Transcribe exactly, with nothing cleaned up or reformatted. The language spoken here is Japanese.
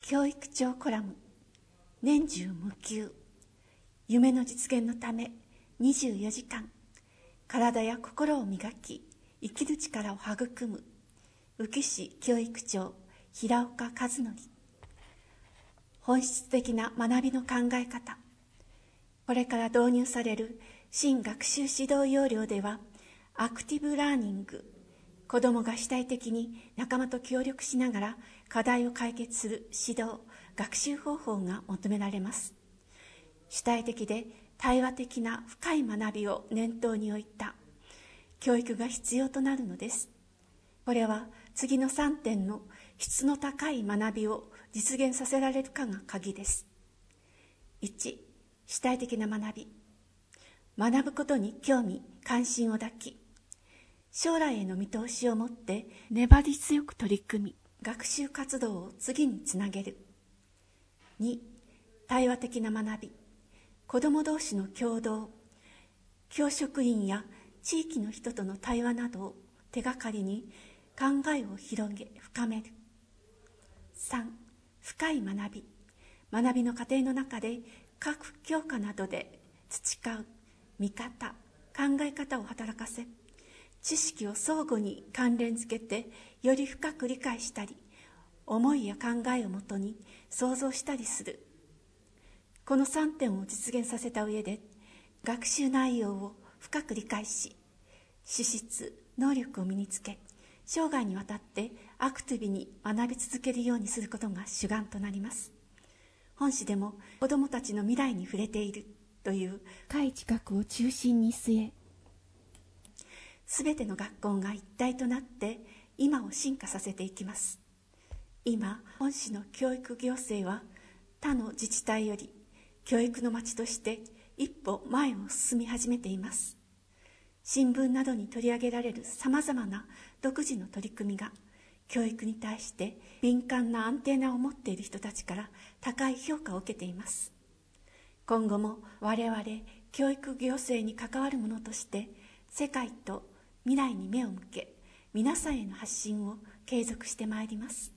教育長コラム、年中無休、夢の実現のためにじゅうよじかん、体や心を磨き生きる力を育む宇城市教育長平岡和則。本質的な学びの考え方。これから導入される新学習指導要領では、アクティブラーニング、子どもが主体的に仲間と協力しながら課題を解決する指導・学習方法が求められます。主体的で対話的な深い学びを念頭に置いた教育が必要となるのです。これは次のさんてんの質の高い学びを実現させられるかが鍵です。いち、主体的な学び。学ぶことに興味・関心を抱き、将来への見通しを持って粘り強く取り組み、学習活動を次につなげる。に、対話的な学び。子ども同士の共同、教職員や地域の人との対話などを手がかりに考えを広げ深める。さん、深い学び。学びの過程の中で各教科などで培う見方、考え方を働かせ、知識を相互に関連づけてより深く理解したり、思いや考えをもとに想像したりする。このさんてんを実現させた上で、学習内容を深く理解し、資質、能力を身につけ、生涯にわたってアクティブに学び続けるようにすることが主眼となります。本誌でも子どもたちの未来に触れているという深い知覚を中心に据え、すべての学校が一体となって今を進化させていきます。今、本市の教育行政は他の自治体より教育の街として一歩前を進み始めています。新聞などに取り上げられるさまざまな独自の取り組みが、教育に対して敏感なアンテナを持っている人たちから高い評価を受けています。今後も我々教育行政に関わる者として世界と未来に目を向け、皆さんへの発信を継続してまいります。